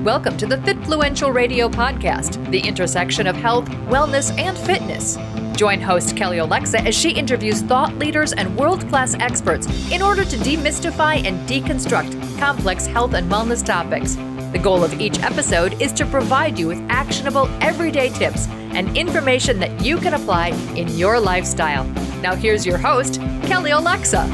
Welcome to the Fitfluential Radio Podcast, the intersection of health, wellness, and fitness. Join host Kelly Alexa as she interviews thought leaders and world-class experts in order to demystify and deconstruct complex health and wellness topics. The goal of each episode is to provide you with actionable, everyday tips and information that you can apply in your lifestyle. Now here's your host, Kelly Alexa.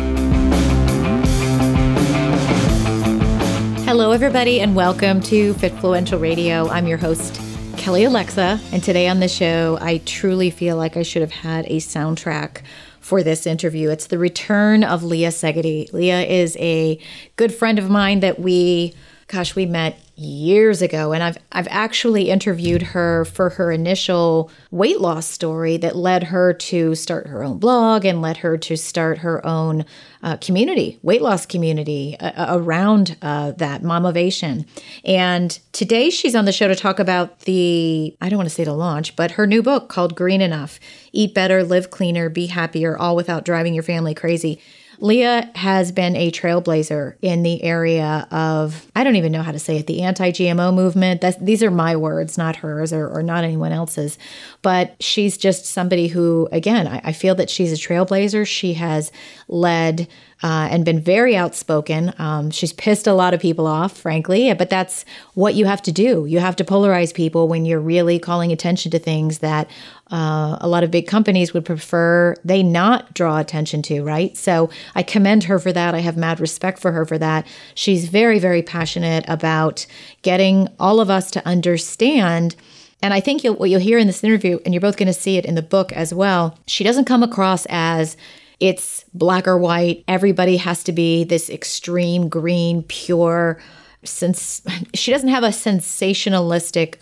Hello, everybody, and welcome to Fitfluential Radio. I'm your host, Kelly Alexa, and today on the show, I truly feel like I should have had a soundtrack for this interview. It's the return of Leah Segedie. Leah is a good friend of mine that we met years ago, and I've actually interviewed her for her initial weight loss story that led her to start her own blog and led her to start her own community, weight loss community around that Momovation. And today she's on the show to talk about I don't want to say the launch, but her new book called Green Enough: Eat Better, Live Cleaner, Be Happier, all without driving your family crazy. Leah has been a trailblazer in the area of, I don't even know how to say it, the anti-GMO movement. These are my words, not hers or not anyone else's. But she's just somebody who, again, I feel that she's a trailblazer. She has led and been very outspoken. She's pissed a lot of people off, frankly, but that's what you have to do. You have to polarize people when you're really calling attention to things that a lot of big companies would prefer they not draw attention to, right? So I commend her for that. I have mad respect for her for that. She's very, very passionate about getting all of us to understand. And I think what you'll hear in this interview, and you're both going to see it in the book as well, she doesn't come across as it's black or white. Everybody has to be this extreme green, pure. Since she doesn't have a sensationalistic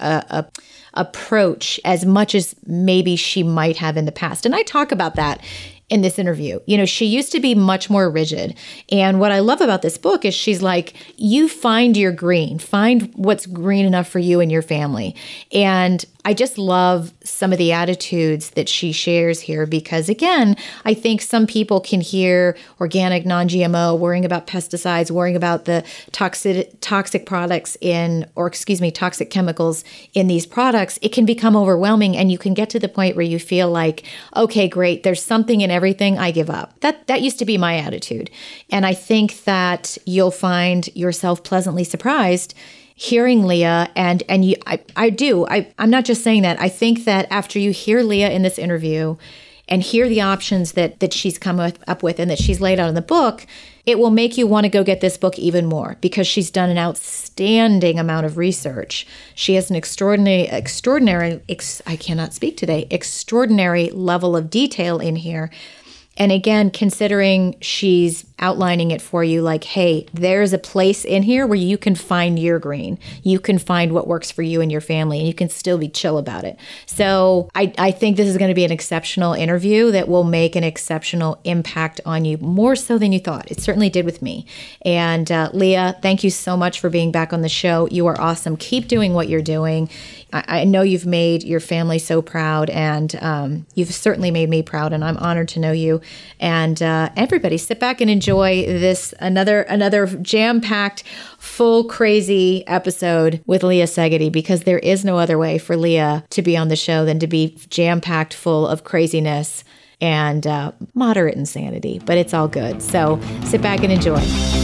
approach as much as maybe she might have in the past. And I talk about that in this interview. You know, she used to be much more rigid. And what I love about this book is she's like, you find your green, find what's green enough for you and your family. And I just love some of the attitudes that she shares here because, again, I think some people can hear organic, non-GMO, worrying about pesticides, worrying about the toxic products toxic chemicals in these products. It can become overwhelming, and you can get to the point where you feel like, okay, great, there's something in everything, I give up. That used to be my attitude. And I think that you'll find yourself pleasantly surprised hearing Leah, and I'm not just saying that. I think that after you hear Leah in this interview and hear the options that she's come up with and that she's laid out in the book, it will make you want to go get this book even more because she's done an outstanding amount of research. She has an extraordinary level of detail in here. And again, considering she's outlining it for you like, hey, there's a place in here where you can find your green. You can find what works for you and your family, and you can still be chill about it. So I think this is going to be an exceptional interview that will make an exceptional impact on you, more so than you thought. It certainly did with me. And Leah, thank you so much for being back on the show. You are awesome. Keep doing what you're doing. I know you've made your family so proud, and you've certainly made me proud, and I'm honored to know you. And everybody, sit back and enjoy this another jam-packed, full, crazy episode with Leah Segedie, because there is no other way for Leah to be on the show than to be jam-packed full of craziness and moderate insanity. But it's all good. So sit back and enjoy.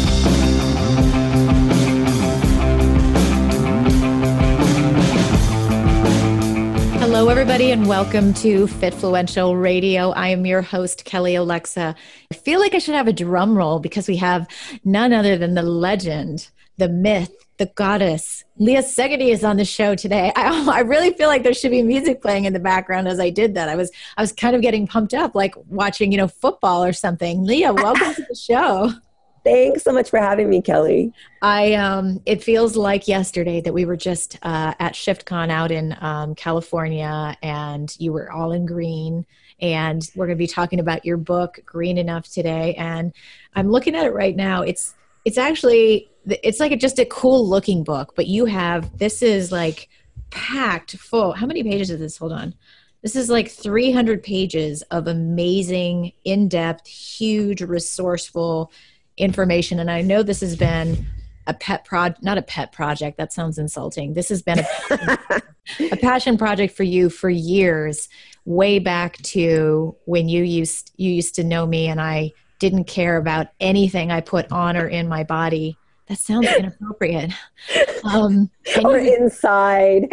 Hello, everybody, and welcome to Fitfluential Radio. I am your host, Kelly Alexa. I feel like I should have a drum roll because we have none other than the legend, the myth, the goddess. Leah Segedie is on the show today. I really feel like there should be music playing in the background as I did that. I was kind of getting pumped up, like watching, football or something. Leah, welcome to the show. Thanks so much for having me, Kelly. It feels like yesterday that we were just at ShiftCon out in California, and you were all in green. And we're going to be talking about your book, Green Enough, today. And I'm looking at it right now. It's like just a cool looking book, but this is like packed full. How many pages is this? Hold on. This is like 300 pages of amazing, in-depth, huge, resourceful information. And I know this has been not a pet project. That sounds insulting. This has been a passion project for you for years, way back to when you used to know me and I didn't care about anything I put on or in my body. That sounds inappropriate. Or inside.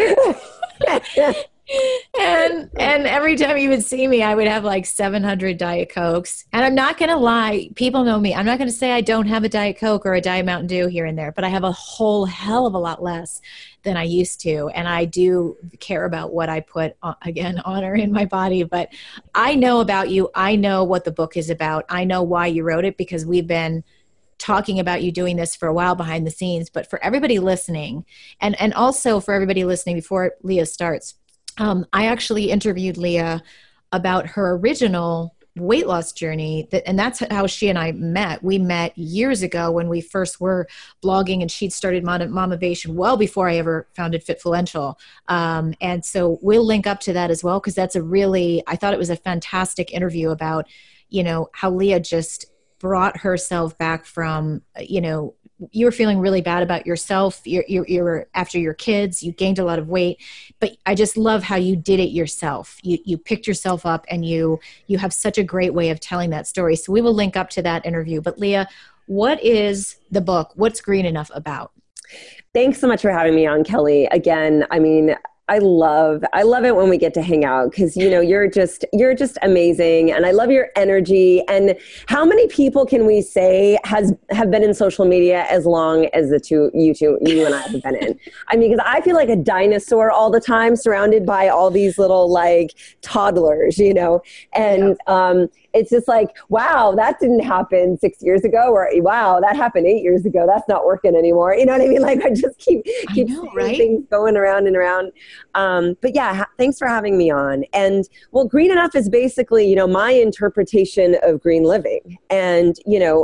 And every time you would see me, I would have like 700 Diet Cokes. And I'm not going to lie. People know me. I'm not going to say I don't have a Diet Coke or a Diet Mountain Dew here and there, but I have a whole hell of a lot less than I used to. And I do care about what I put, again, on or in my body. But I know about you. I know what the book is about. I know why you wrote it, because we've been talking about you doing this for a while behind the scenes. But for everybody listening, and also for everybody listening before Leah starts, I actually interviewed Leah about her original weight loss journey, and that's how she and I met. We met years ago when we first were blogging, and she'd started Momivation well before I ever founded Fitfluential. And so we'll link up to that as well, because that's I thought it was a fantastic interview about, how Leah just brought herself back from, you were feeling really bad about yourself. You were after your kids, you gained a lot of weight, but I just love how you did it yourself. You picked yourself up, and you have such a great way of telling that story. So we will link up to that interview. But Leah, what is the book? What's Green Enough about? Thanks so much for having me on, Kelly. Again, I love it when we get to hang out, because you're just amazing, and I love your energy. And how many people can we say have been in social media as long as you and I have been in? Because I feel like a dinosaur all the time, surrounded by all these little toddlers, and yeah. It's just like, wow, that didn't happen 6 years ago, or wow, that happened 8 years ago. That's not working anymore. You know what I mean? I just keep seeing things going around and around. But yeah, thanks for having me on. And well, Green Enough is basically, my interpretation of green living. And,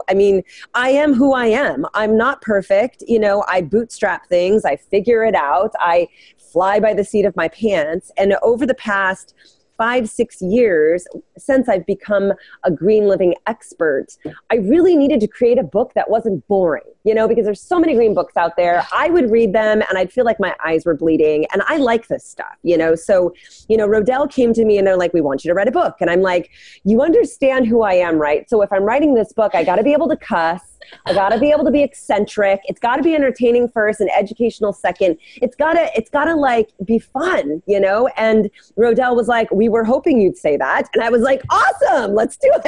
I am who I am. I'm not perfect. I bootstrap things. I figure it out. I fly by the seat of my pants. And over the past 5-6 years since I've become a green living expert, I really needed to create a book that wasn't boring, because there's so many green books out there. I would read them and I'd feel like my eyes were bleeding, and I like this stuff, So, Rodale came to me and they're like, we want you to write a book. And I'm like, you understand who I am, right? So if I'm writing this book, I got to be able to cuss. I got to be able to be eccentric. It's got to be entertaining first and educational second. It's got to be fun, And Rodale was like, we were hoping you'd say that. And I was like, awesome, let's do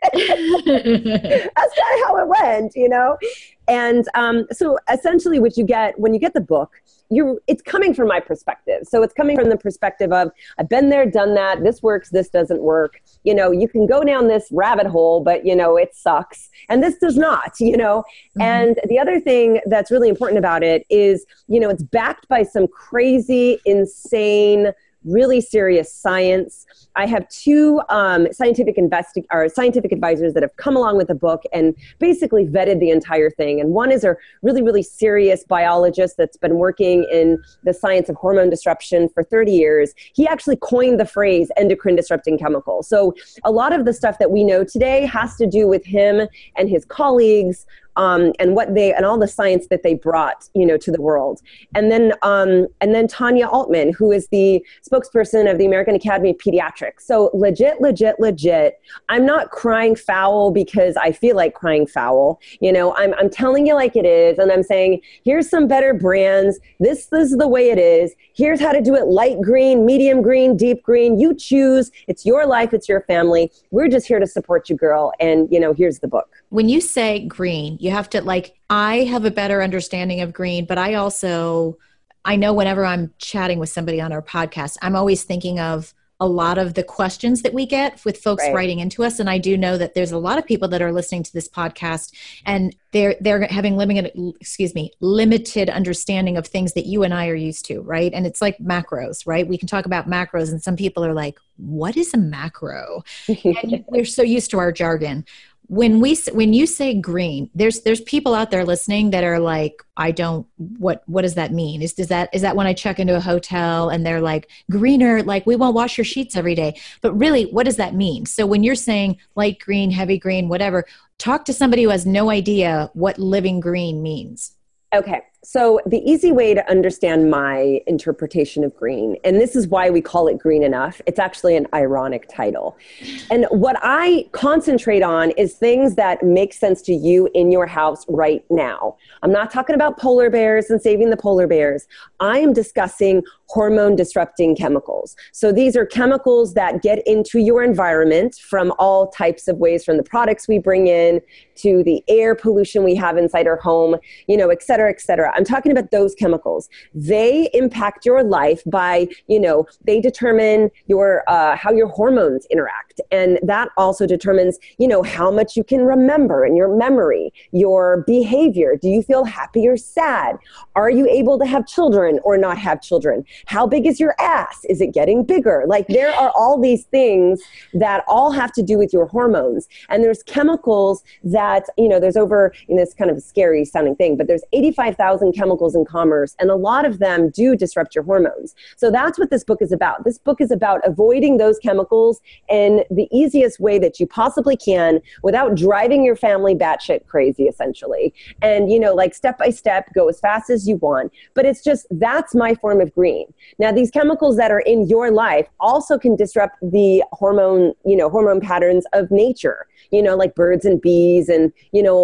it. That's kind of how it went, And so essentially what you get when you get the book, it's coming from my perspective. So it's coming from the perspective of, I've been there, done that. This works. This doesn't work. You can go down this rabbit hole, but it sucks. And this does not, Mm-hmm. And the other thing that's really important about it is, it's backed by some crazy, insane, really serious science. I have two scientific advisors that have come along with the book and basically vetted the entire thing. And one is a really, really serious biologist that's been working in the science of hormone disruption for 30 years. He actually coined the phrase endocrine disrupting chemical. So a lot of the stuff that we know today has to do with him and his colleagues, and all the science that they brought, to the world. And then Tanya Altman, who is the spokesperson of the American Academy of Pediatrics. So legit. I'm not crying foul because I feel like crying foul. I'm telling you like it is. And I'm saying, here's some better brands. This is the way it is. Here's how to do it: light green, medium green, deep green. You choose. It's your life. It's your family. We're just here to support you, girl. And, here's the book. When you say green, you have to I have a better understanding of green, but I know whenever I'm chatting with somebody on our podcast, I'm always thinking of a lot of the questions that we get with folks writing into us. And I do know that there's a lot of people that are listening to this podcast and they're having limited understanding of things that you and I are used to, right? And it's like macros, right? We can talk about macros and some people are like, what is a macro? And we're so used to our jargon. When you say green, there's people out there listening that are like, what does that mean? Is that when I check into a hotel and they're like greener, like we won't wash your sheets every day, but really what does that mean? So when you're saying light green, heavy green, whatever, talk to somebody who has no idea what living green means. Okay, so the easy way to understand my interpretation of green, and this is why we call it Green Enough, it's actually an ironic title. And what I concentrate on is things that make sense to you in your house right now. I'm not talking about polar bears and saving the polar bears. I am discussing hormone disrupting chemicals. So these are chemicals that get into your environment from all types of ways, from the products we bring in to the air pollution we have inside our home, et cetera, et cetera. I'm talking about those chemicals. They impact your life by, they determine your how your hormones interact. And that also determines, how much you can remember in your memory, your behavior. Do you feel happy or sad? Are you able to have children or not have children? How big is your ass? Is it getting bigger? Like, there are all these things that all have to do with your hormones. And there's chemicals that, there's over, it's kind of a scary sounding thing, but there's 85,000 chemicals in commerce, and a lot of them do disrupt your hormones. So that's what this book is about. This book is about avoiding those chemicals in the easiest way that you possibly can without driving your family batshit crazy, essentially. And, step by step, go as fast as you want. But it's just, that's my form of green. Now, these chemicals that are in your life also can disrupt the hormone patterns of nature, like birds and bees and,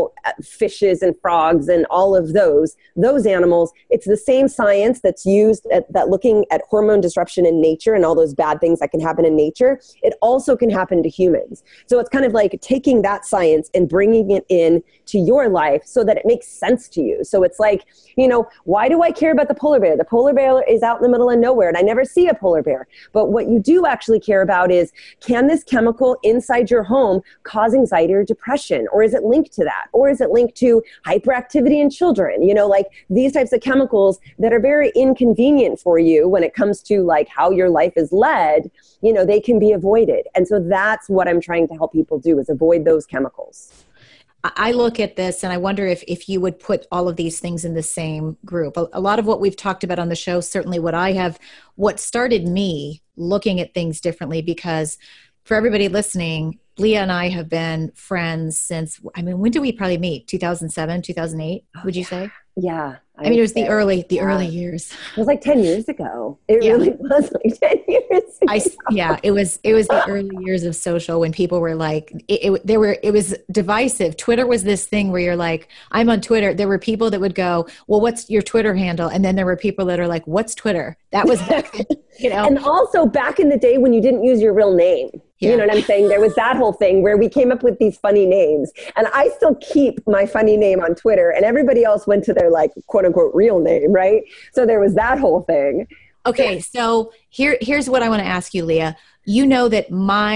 fishes and frogs and all of those animals. It's the same science that's used that looking at hormone disruption in nature and all those bad things that can happen in nature. It also can happen to humans. So it's kind of like taking that science and bringing it in to your life so that it makes sense to you. So it's like, why do I care about the polar bear? The polar bear is out in the middle of nowhere and I never see a polar bear. But what you do actually care about is, can this chemical inside your home cause anxiety or depression? Or is it linked to that? Or is it linked to hyperactivity in children? Like these types of chemicals that are very inconvenient for you when it comes to like how your life is led, they can be avoided. And so that's what I'm trying to help people do, is avoid those chemicals. I look at this and I wonder if you would put all of these things in the same group. A lot of what we've talked about on the show, certainly what started me looking at things differently, because for everybody listening, Leah and I have been friends since, when did we probably meet? 2007, 2008, would you say? Yeah. It was the early years. It was like 10 years ago. It really was like 10 years ago. It was the early years of social, when people were like, it was divisive. Twitter was this thing where you're like, I'm on Twitter. There were people that would go, well, what's your Twitter handle? And then there were people that are like, what's Twitter? That was back then, And also back in the day when you didn't use your real name. Yeah. You know what I'm saying? There was that whole thing where we came up with these funny names. And I still keep my funny name on Twitter, and everybody else went to their like quote unquote real name, right? So there was that whole thing. Okay, so here's what I want to ask you, Leah. You know that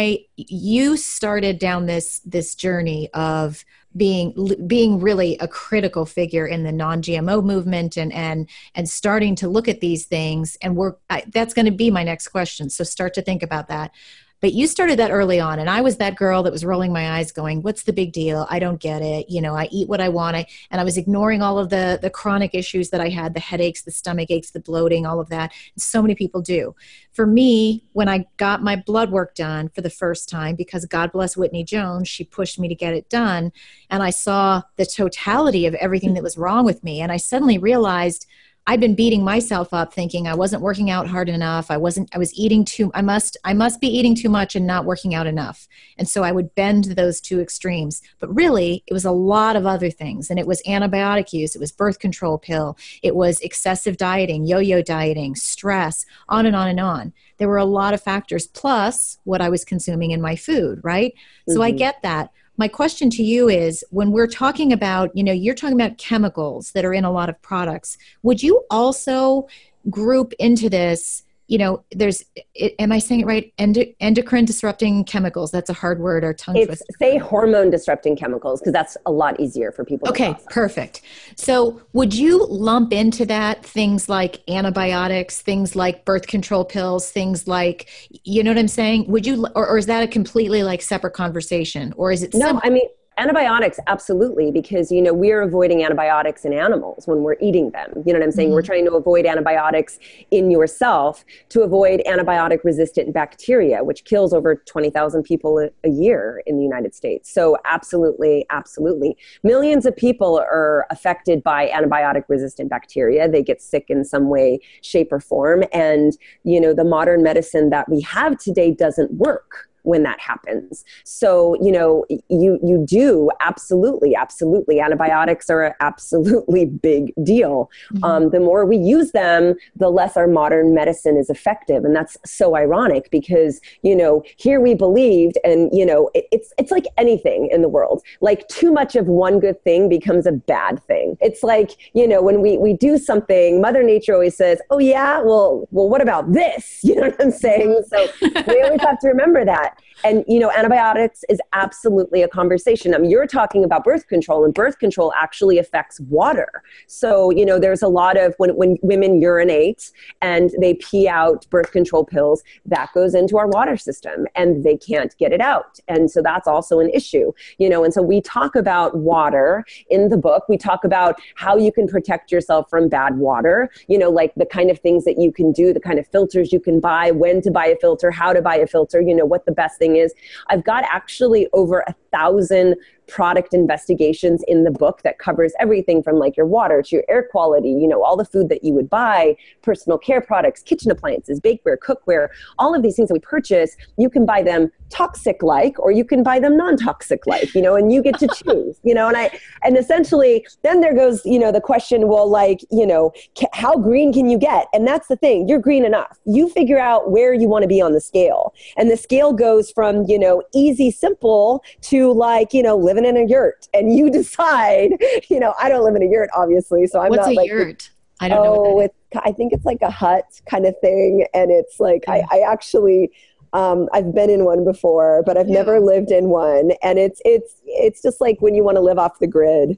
you started down this journey of being really a critical figure in the non-GMO movement and starting to look at these things. And that's going to be my next question. So start to think about that. But you started that early on, and I was that girl that was rolling my eyes going, what's the big deal? I don't get it. I eat what I want. And I was ignoring all of the chronic issues that I had, the headaches, the stomach aches, the bloating, all of that. And so many people do. For me, when I got my blood work done for the first time, because God bless Whitney Jones, she pushed me to get it done. And I saw the totality of everything that was wrong with me. And I suddenly realized I'd been beating myself up thinking I wasn't working out hard enough. I was eating I must be eating too much and not working out enough. And so I would bend to those two extremes. But really, it was a lot of other things. And it was antibiotic use. It was birth control pill. It was excessive dieting, yo-yo dieting, stress, on and on and on. There were a lot of factors, plus what I was consuming in my food, right? Mm-hmm. So I get that. My question to you is, when we're talking about, you're talking about chemicals that are in a lot of products, would you also group into this, am I saying it right? Endocrine disrupting chemicals. That's a hard word or tongue twister. Say hormone disrupting chemicals, because that's a lot easier for people to process. Perfect. So would you lump into that things like antibiotics, things like birth control pills, things like, you know what I'm saying? Would you, or is that a completely like separate conversation, or is it? No, Antibiotics, absolutely, because, we're avoiding antibiotics in animals when we're eating them. You know what I'm saying? We're trying to avoid antibiotics in yourself to avoid antibiotic-resistant bacteria, which kills over 20,000 people a year in the United States. So absolutely, absolutely. Millions of people are affected by antibiotic-resistant bacteria. They get sick in some way, shape, or form. And, the modern medicine that we have today doesn't work when that happens. So, you do absolutely. Antibiotics are an absolutely big deal. The more we use them, the less our modern medicine is effective. And that's so ironic because, here we believed, and, it's like anything in the world, like too much of one good thing becomes a bad thing. It's like, when we do something, Mother Nature always says, oh yeah, well, what about this? You know what I'm saying? So we always have to remember that. And, antibiotics is absolutely a conversation. I mean, you're talking about birth control, and birth control actually affects water. So, there's a lot of, when women urinate and they pee out birth control pills, that goes into our water system and they can't get it out. And so that's also an issue, and so we talk about water in the book. We talk about how you can protect yourself from bad water, like the kind of things that you can do, the kind of filters you can buy, when to buy a filter, how to buy a filter, what the best thing is. I've got actually over 1,000 product investigations in the book that covers everything from like your water to your air quality, all the food that you would buy, personal care products, kitchen appliances, bakeware, cookware, all of these things that we purchase. You can buy them toxic-like, or you can buy them non-toxic-like, and you get to choose, and essentially then there goes, the question, well, like, how green can you get? And that's the thing, you're green enough. You figure out where you want to be on the scale. And the scale goes from, easy, simple to like, living in a yurt, and you decide, I don't live in a yurt, obviously. So I'm What's not a like, yurt? I don't know what that is. I think it's like a hut kind of thing. And it's like, I actually, I've been in one before, but I've never lived in one. And it's just like when you want to live off the grid.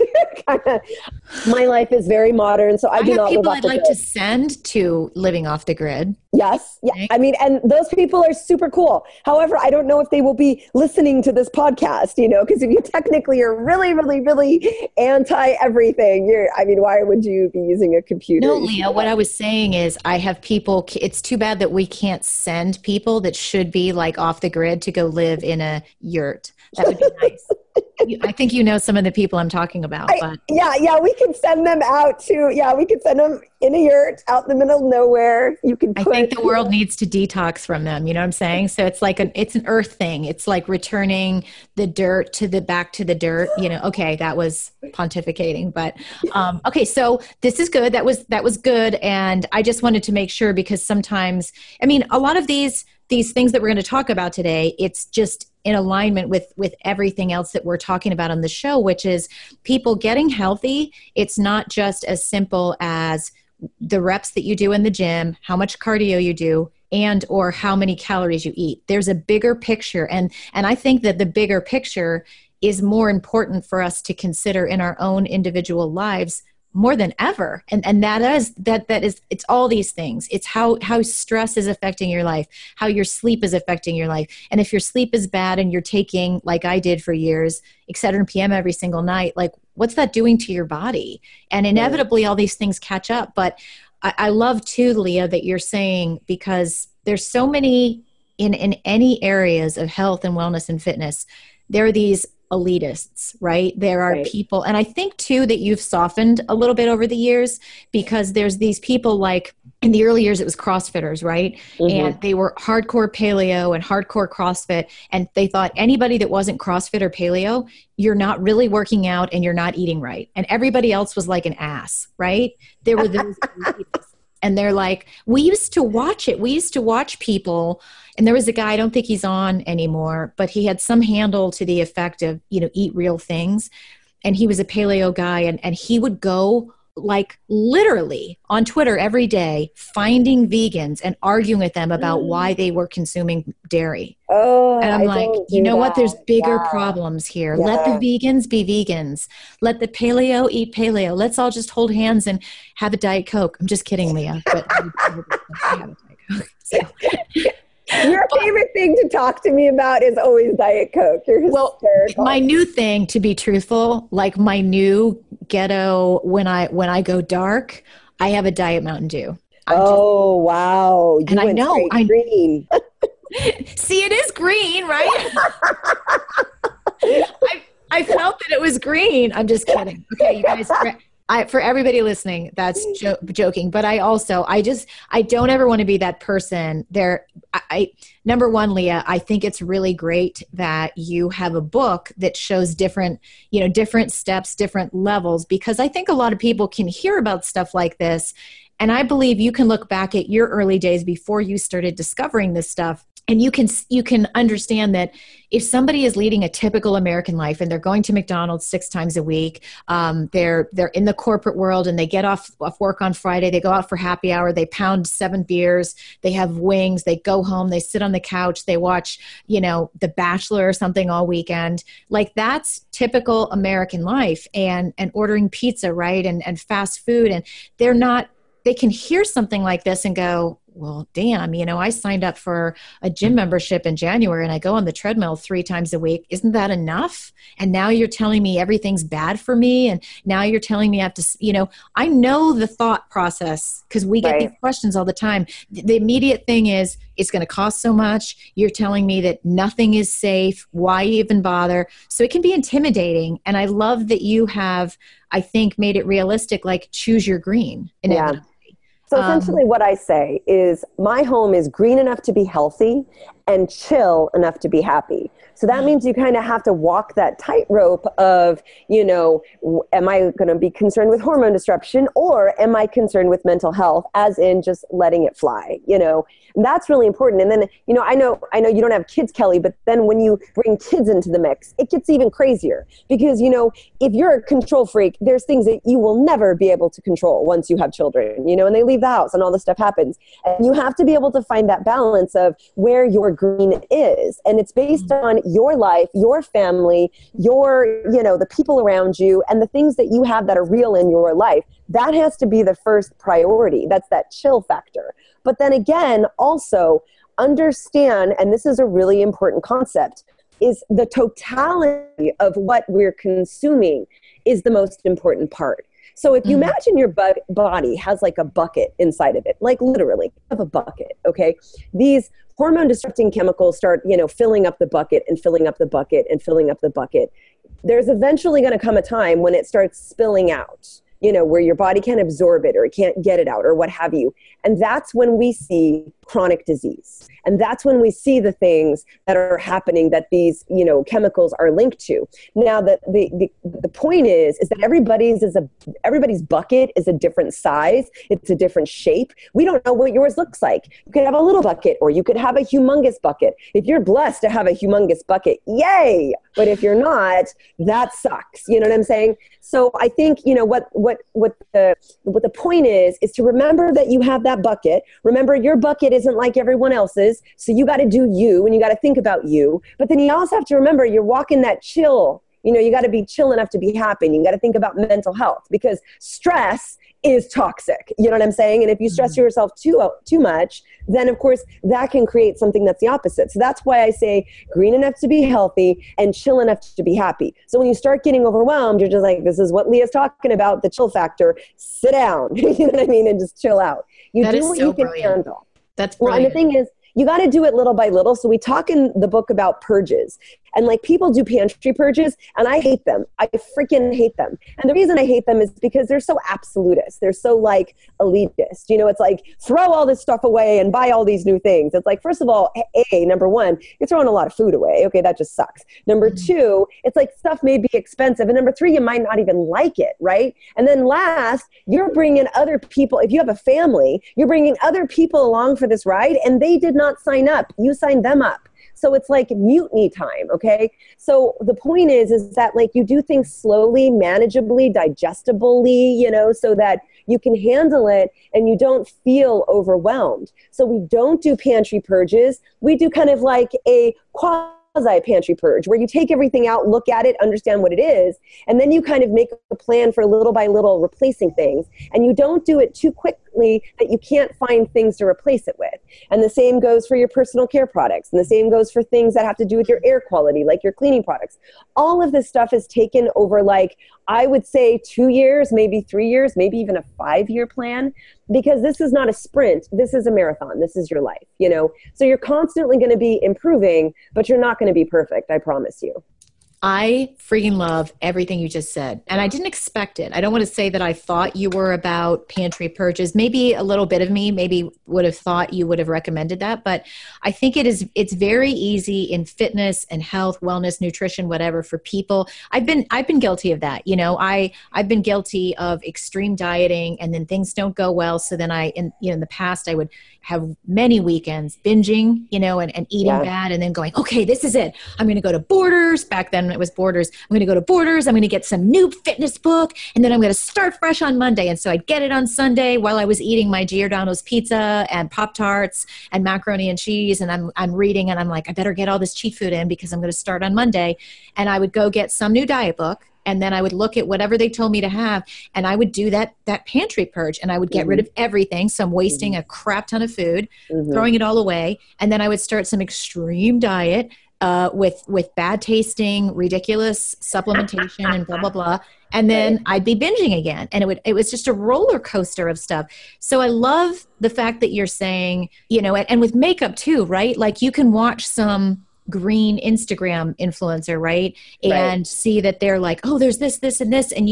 Kinda. My life is very modern, so I do not live off the grid. I'd like to send to living off the grid. Yes. Yeah. I mean, and those people are super cool. However, I don't know if they will be listening to this podcast, because if you technically are really, really, really anti everything, why would you be using a computer? No, Leah, what I was saying is I have people, it's too bad that we can't send people that should be like off the grid to go live in a yurt. That would be nice. I think some of the people I'm talking about. But we can send them out we could send them in a yurt out in the middle of nowhere. I think the world needs to detox from them. You know what I'm saying? So it's like it's an earth thing. It's like returning the dirt back to the dirt. Okay, that was pontificating, but okay. So this is good. That was good, and I just wanted to make sure because sometimes, a lot of these things that we're going to talk about today, it's just in alignment with everything else that we're talking about on the show, which is people getting healthy. It's not just as simple as the reps that you do in the gym, how much cardio you do, and or how many calories you eat. There's a bigger picture. And I think that the bigger picture is more important for us to consider in our own individual lives more than ever. And that is, it's all these things. It's how stress is affecting your life, how your sleep is affecting your life. And if your sleep is bad and you're taking, like I did for years, Excedrin PM every single night, like what's that doing to your body? And inevitably all these things catch up. But I love too, Leah, that you're saying, because there's so many in any areas of health and wellness and fitness, there are these elitists, right? There are people, and I think too that you've softened a little bit over the years, because there's these people like in the early years, it was CrossFitters, right? And they were hardcore paleo and hardcore CrossFit. And they thought anybody that wasn't CrossFit or paleo, you're not really working out and you're not eating right. And everybody else was like an ass, right? There were those elitists. And they're like, we used to watch it. We used to watch people. And there was a guy, I don't think he's on anymore, but he had some handle to the effect of, eat real things. And he was a paleo guy. And he would go like literally on Twitter every day, finding vegans and arguing with them about why they were consuming dairy. Oh, and I'm like, you know what? There's bigger problems here. Yeah. Let the vegans be vegans. Let the paleo eat paleo. Let's all just hold hands and have a Diet Coke. I'm just kidding, Leah. But I have a Diet Coke. So. Your favorite thing to talk to me about is always Diet Coke. You're hysterical. Well, my new thing, to be truthful, like my new ghetto, when I go dark, I have a Diet Mountain Dew. Wow. And I know. Green. See, it is green, right? I felt that it was green. I'm just kidding. Okay, you guys, for everybody listening, that's joking. But I don't ever want to be that person there. Number one, Leah, I think it's really great that you have a book that shows different steps, different levels, because I think a lot of people can hear about stuff like this. And I believe you can look back at your early days before you started discovering this stuff. And you can understand that if somebody is leading a typical American life and they're going to McDonald's 6 times a week, they're in the corporate world and they get off work on Friday, they go out for happy hour, they pound 7 beers, they have wings, they go home, they sit on the couch, they watch, The Bachelor or something all weekend. Like that's typical American life, and ordering pizza, right? And fast food. And they can hear something like this and go, well, damn, I signed up for a gym membership in January and I go on the treadmill 3 times a week. Isn't that enough? And now you're telling me everything's bad for me. And now you're telling me I have to, I know the thought process because we get these questions all the time. The immediate thing is it's going to cost so much. You're telling me that nothing is safe. Why even bother? So it can be intimidating. And I love that you have, I think, made it realistic, like choose your green. Inevitably. So essentially what I say is my home is green enough to be healthy and chill enough to be happy. So that means you kind of have to walk that tightrope of, am I going to be concerned with hormone disruption or am I concerned with mental health, as in just letting it fly, And that's really important. And then, I know you don't have kids, Kelly, but then when you bring kids into the mix, it gets even crazier because, if you're a control freak, there's things that you will never be able to control once you have children, and they leave the house and all this stuff happens. And you have to be able to find that balance of where your green is. And it's based on your life, your family, the people around you, and the things that you have that are real in your life. That has to be the first priority. That's that chill factor. But then again, also understand, and this is a really important concept, is the totality of what we're consuming is the most important part. So if you imagine your body has like a bucket inside of it, like literally have a bucket, okay? These hormone disrupting chemicals start, filling up the bucket and filling up the bucket and filling up the bucket. There's eventually going to come a time when it starts spilling out, where your body can't absorb it or it can't get it out or what have you. And that's when we see chronic disease. And that's when we see the things that are happening that these, chemicals are linked to. Now, the point is that everybody's bucket is a different size. It's a different shape. We don't know what yours looks like. You could have a little bucket or you could have a humongous bucket. If you're blessed to have a humongous bucket, yay! But if you're not, that sucks. You know what I'm saying? So I think, what the point is to remember that you have that bucket. Remember, your bucket isn't like everyone else's. So you got to do you and you got to think about you. But then you also have to remember you're walking that chill. You got to be chill enough to be happy. And you got to think about mental health because stress is toxic. You know what I'm saying? And if you stress yourself too much, then of course that can create something that's the opposite. So that's why I say green enough to be healthy and chill enough to be happy. So when you start getting overwhelmed, you're just like, this is what Leah's talking about, the chill factor. Sit down, you know what I mean? And just chill out. That do what so you can handle. That's brilliant. Well, and the thing is, you got to do it little by little. So we talk in the book about purges. And like people do pantry purges and I hate them. I freaking hate them. And the reason I hate them is because they're so absolutist. They're so like elitist. It's like throw all this stuff away and buy all these new things. It's like, first of all, number one, you're throwing a lot of food away. Okay, that just sucks. Number two, it's like stuff may be expensive. And number three, you might not even like it, right? And then last, you're bringing other people. If you have a family, you're bringing other people along for this ride and they did not sign up. You signed them up. So it's like mutiny time, okay? So the point is that like you do things slowly, manageably, digestibly, so that you can handle it and you don't feel overwhelmed. So we don't do pantry purges. We do kind of like a quasi-pantry purge where you take everything out, look at it, understand what it is, and then you kind of make a plan for little by little replacing things. And you don't do it too quick, constantly that you can't find things to replace it with. And the same goes for your personal care products. And the same goes for things that have to do with your air quality, like your cleaning products. All of this stuff is taken over, like, I would say 2 years, maybe 3 years, maybe even a 5-year plan, because this is not a sprint. This is a marathon. This is your life, you know? So you're constantly going to be improving, but you're not going to be perfect. I promise you. I freaking love everything you just said. And I didn't expect it. I don't want to say that I thought you were about pantry purges. Maybe a little bit of me maybe would have thought you would have recommended that. But I think it's very easy in fitness and health, wellness, nutrition, whatever, for people. I've been guilty of that. You know, I've been guilty of extreme dieting, and then things don't go well. So then in the past I would have many weekends binging, you know, and eating bad, and then going, okay, this is it. I'm going to go to Borders. Back then it was Borders. I'm going to go to Borders. I'm going to get some new fitness book, and then I'm going to start fresh on Monday. And so I'd get it on Sunday while I was eating my Giordano's pizza and Pop-Tarts and macaroni and cheese. And I'm reading, and I'm like, I better get all this cheat food in because I'm going to start on Monday. And I would go get some new diet book. And then I would look at whatever they told me to have, and I would do that pantry purge, and I would get rid of everything. So I'm wasting a crap ton of food, throwing it all away. And then I would start some extreme diet with bad tasting, ridiculous supplementation and blah, blah, blah. And then I'd be binging again. And it was just a roller coaster of stuff. So I love the fact that you're saying, you know, and with makeup too, right? Like you can watch some green Instagram influencer, right? And see that they're like, oh, there's this, and this. And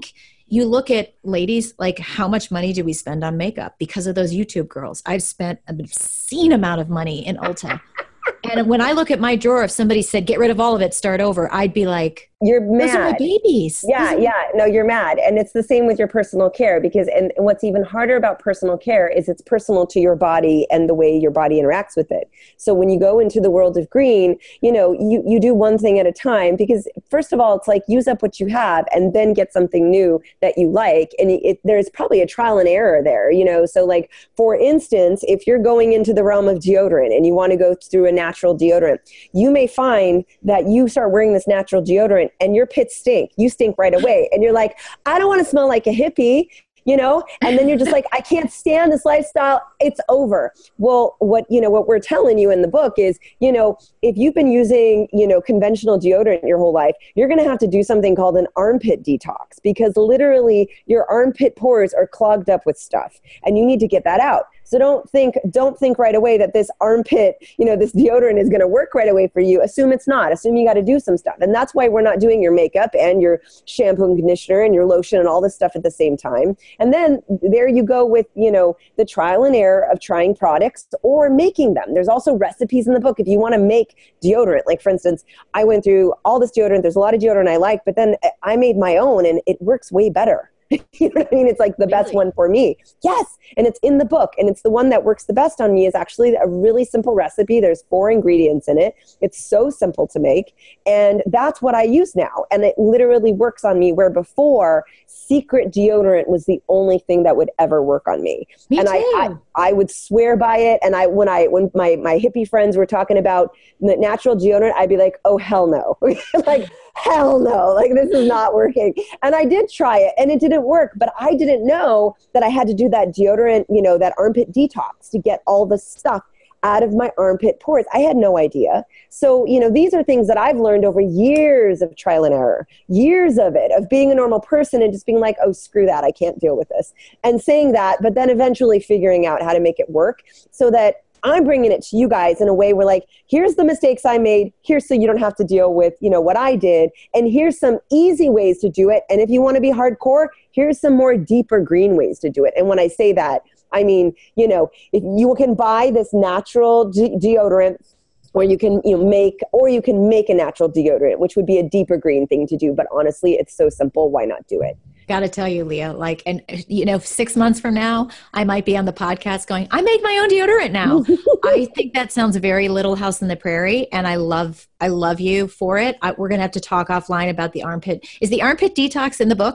you look at ladies, like how much money do we spend on makeup because of those YouTube girls? I've spent an obscene amount of money in Ulta. And when I look at my drawer, if somebody said, get rid of all of it, start over, I'd be like, you're mad. Those are my babies. Yeah. No, you're mad. And it's the same with your personal care and what's even harder about personal care is it's personal to your body and the way your body interacts with it. So when you go into the world of green, you know, you do one thing at a time because first of all, it's like use up what you have and then get something new that you like. And there's probably a trial and error there, you know? So like, for instance, if you're going into the realm of deodorant and you want to go through a natural deodorant, you may find that you start wearing this natural deodorant and your pits stink. You stink right away. And you're like, I don't want to smell like a hippie, you know? And then you're just like, I can't stand this lifestyle. It's over. Well, what we're telling you in the book is, you know, if you've been using, you know, conventional deodorant your whole life, you're going to have to do something called an armpit detox because literally your armpit pores are clogged up with stuff and you need to get that out. So don't think right away that this armpit, you know, this deodorant is going to work right away for you. Assume it's not. Assume you got to do some stuff. And that's why we're not doing your makeup and your shampoo and conditioner and your lotion and all this stuff at the same time. And then there you go with, you know, the trial and error of trying products or making them. There's also recipes in the book if you want to make deodorant. Like, for instance, I went through all this deodorant. There's a lot of deodorant I like, but then I made my own and it works way better. You know what I mean? It's like the best one for me. Yes. And it's in the book. And it's the one that works the best on me is actually a really simple recipe. There's 4 ingredients in it. It's so simple to make. And that's what I use now. And it literally works on me where before secret deodorant was the only thing that would ever work on me. Me and too. I would swear by it. And when my hippie friends were talking about the natural deodorant, I'd be like, oh, hell no. Like, hell no, like this is not working. And I did try it and it didn't work, but I didn't know that I had to do that deodorant, you know, that armpit detox to get all the stuff out of my armpit pores. I had no idea. So, you know, these are things that I've learned over years of trial and error, years of it, of being a normal person and just being like, oh, screw that, I can't deal with this. And saying that, but then eventually figuring out how to make it work so that I'm bringing it to you guys in a way where like, here's the mistakes I made. Here's so you don't have to deal with, you know, what I did. And here's some easy ways to do it. And if you want to be hardcore, here's some more deeper green ways to do it. And when I say that, I mean, you know, if you can buy this natural deodorant or you can make a natural deodorant, which would be a deeper green thing to do. But honestly, it's so simple. Why not do it? Got to tell you, Leah, like, and you know, 6 months from now, I might be on the podcast going, I make my own deodorant now. I think that sounds very Little House on the Prairie. And I love you for it. We're going to have to talk offline about the armpit. Is the armpit detox in the book?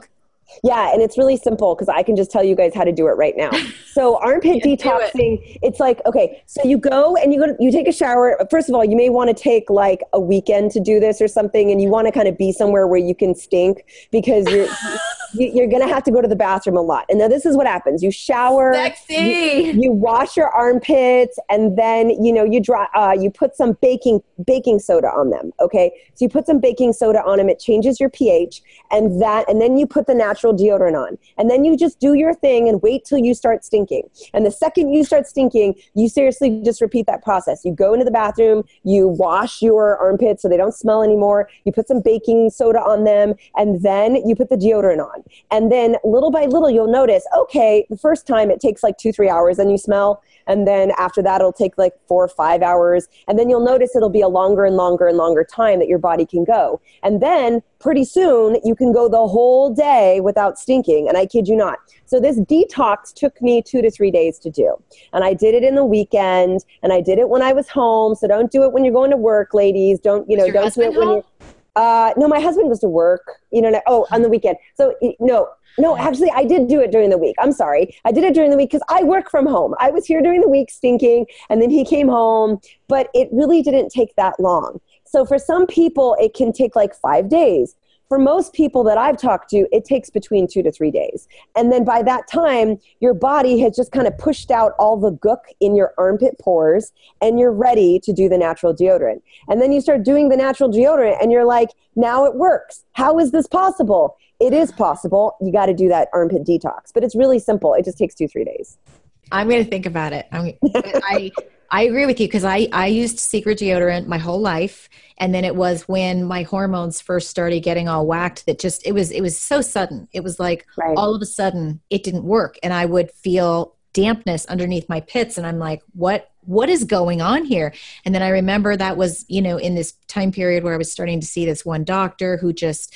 Yeah, and it's really simple because I can just tell you guys how to do it right now. So armpit detoxing, it's like, okay, so you go and you take a shower. First of all, you may want to take like a weekend to do this or something, and you want to kind of be somewhere where you can stink because you're going to have to go to the bathroom a lot. And now this is what happens. You shower, you wash your armpits, and then, you put some baking soda on them. Okay. So you put some baking soda on them. It changes your pH, and then you put the natural deodorant on, and then you just do your thing and wait till you start stinking. And the second you start stinking, you seriously just repeat that process. You go into the bathroom, you wash your armpits so they don't smell anymore. You put some baking soda on them, and then you put the deodorant on. And then little by little, you'll notice, okay, the first time it takes like 2-3 hours and you smell. And then after that, it'll take like 4 or 5 hours. And then you'll notice it'll be a longer and longer and longer time that your body can go. And then pretty soon you can go the whole day without stinking. And I kid you not. So this detox took me 2 to 3 days to do. And I did it in the weekend, and I did it when I was home. So don't do it when you're going to work, ladies. Don't do it when you're... No, my husband goes to work, on the weekend. So no, actually I did do it during the week. I'm sorry. I did it during the week because I work from home. I was here during the week stinking, and then he came home, but it really didn't take that long. So for some people, it can take like 5 days. For most people that I've talked to, it takes between 2 to 3 days. And then by that time, your body has just kind of pushed out all the gook in your armpit pores, and you're ready to do the natural deodorant. And then you start doing the natural deodorant, and you're like, now it works. How is this possible? It is possible. You got to do that armpit detox. But it's really simple. It just takes 2-3 days. I'm going to think about it. I agree with you because I used Secret deodorant my whole life. And then it was when my hormones first started getting all whacked that it was so sudden. It was like all of a sudden it didn't work. And I would feel dampness underneath my pits. And I'm like, what is going on here? And then I remember that was, in this time period where I was starting to see this one doctor who just,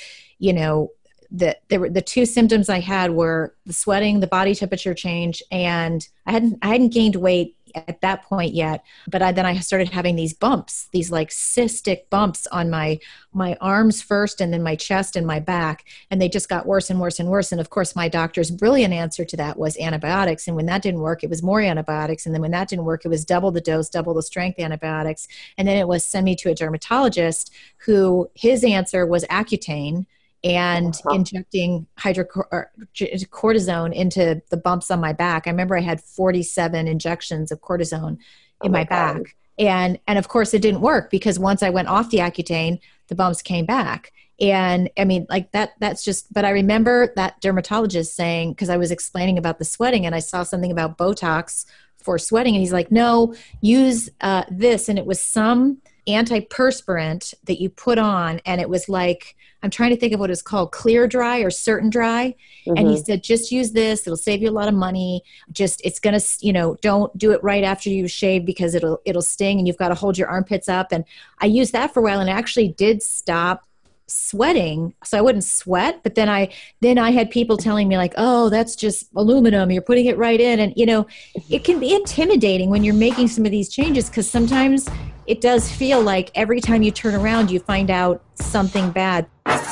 the two symptoms I had were the sweating, the body temperature change, and I hadn't gained weight at that point yet, but then I started having these bumps, these like cystic bumps on my arms first, and then my chest and my back, and they just got worse and worse and worse. And of course, my doctor's brilliant answer to that was antibiotics, and when that didn't work, it was more antibiotics, and then when that didn't work, it was double the dose, double the strength antibiotics, and then it was send me to a dermatologist who his answer was Accutane and injecting cortisone into the bumps on my back. I remember I had 47 injections of cortisone in my back. And of course it didn't work because once I went off the Accutane, the bumps came back. And I mean, like that's just, but I remember that dermatologist saying, because I was explaining about the sweating and I saw something about Botox for sweating. And he's like, no, use this. And it was some antiperspirant that you put on. And it was like, I'm trying to think of what it's called, Clear Dry or Certain Dry. Mm-hmm. And he said, just use this. It'll save you a lot of money. It's going to, don't do it right after you shave because it'll sting and you've got to hold your armpits up. And I used that for a while and it actually did stop sweating. So I wouldn't sweat, but then I had people telling me like, oh, that's just aluminum. You're putting it right in. And, it can be intimidating when you're making some of these changes because sometimes it does feel like every time you turn around, you find out something bad.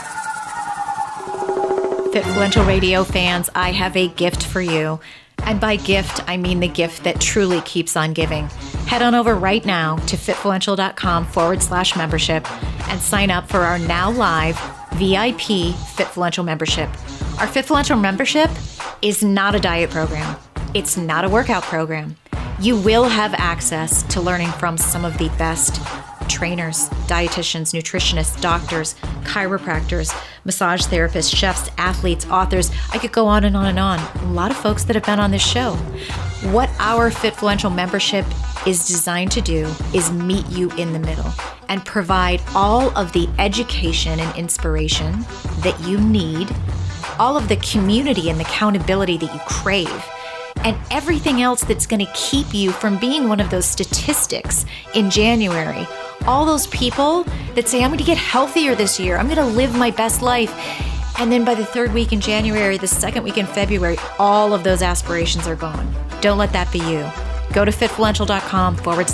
Fitfluential Radio fans, I have a gift for you. And by gift, I mean the gift that truly keeps on giving. Head on over right now to fitfluential.com/membership and sign up for our now live VIP Fitfluential membership. Our Fitfluential membership is not a diet program. It's not a workout program. You will have access to learning from some of the best trainers, dietitians, nutritionists, doctors, chiropractors, massage therapists, chefs, athletes, authors. I could go on and on and on. A lot of folks that have been on this show. What our Fitfluential membership is designed to do is meet you in the middle and provide all of the education and inspiration that you need, all of the community and accountability that you crave, and everything else that's going to keep you from being one of those statistics in January. All those people that say, I'm going to get healthier this year. I'm going to live my best life. And then by the third week in January, the second week in February, all of those aspirations are gone. Don't let that be you. Go to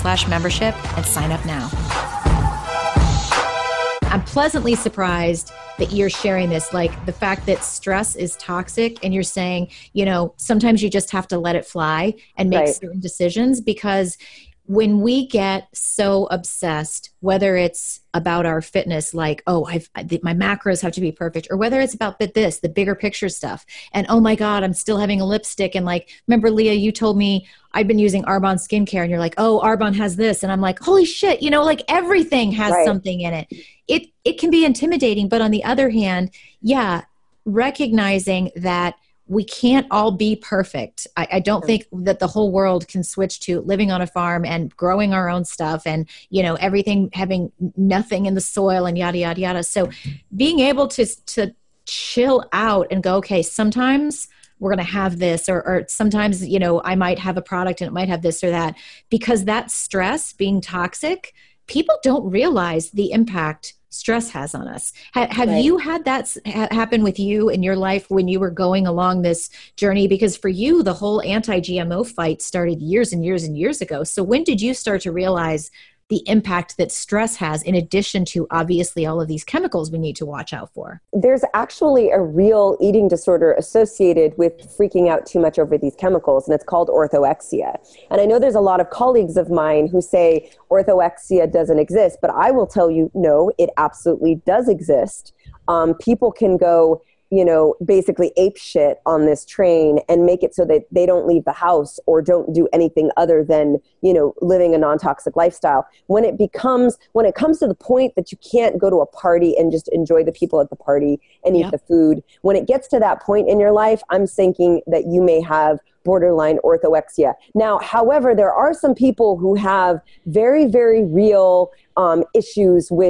fitfluential.com/membership and sign up now. I'm pleasantly surprised that you're sharing this, like the fact that stress is toxic, and you're saying, sometimes you just have to let it fly and make certain decisions, because when we get so obsessed, whether it's about our fitness, like, my macros have to be perfect, or whether it's about the bigger picture stuff. And, oh my God, I'm still having a lipstick. And like, remember, Leah, you told me I'd been using Arbonne skincare, and you're like, oh, Arbonne has this. And I'm like, holy shit, like everything has something in it. It can be intimidating. But on the other hand, recognizing that we can't all be perfect. I don't think that the whole world can switch to living on a farm and growing our own stuff and, everything having nothing in the soil and yada, yada, yada. So being able to chill out and go, okay, sometimes we're going to have this, or sometimes, I might have a product and it might have this or that, because that stress being toxic, people don't realize the impact stress has on us. Have you had that happen with you in your life when you were going along this journey? Because for you, the whole anti-GMO fight started years and years and years ago. So when did you start to realize the impact that stress has, in addition to obviously all of these chemicals we need to watch out for? There's actually a real eating disorder associated with freaking out too much over these chemicals, and it's called orthorexia. And I know there's a lot of colleagues of mine who say orthorexia doesn't exist, but I will tell you, no, it absolutely does exist. People can go basically ape shit on this train and make it so that they don't leave the house or don't do anything other than, living a non-toxic lifestyle. When it comes to the point that you can't go to a party and just enjoy the people at the party and eat the food, when it gets to that point in your life, I'm thinking that you may have borderline orthorexia. Now, however, there are some people who have very, very real issues with,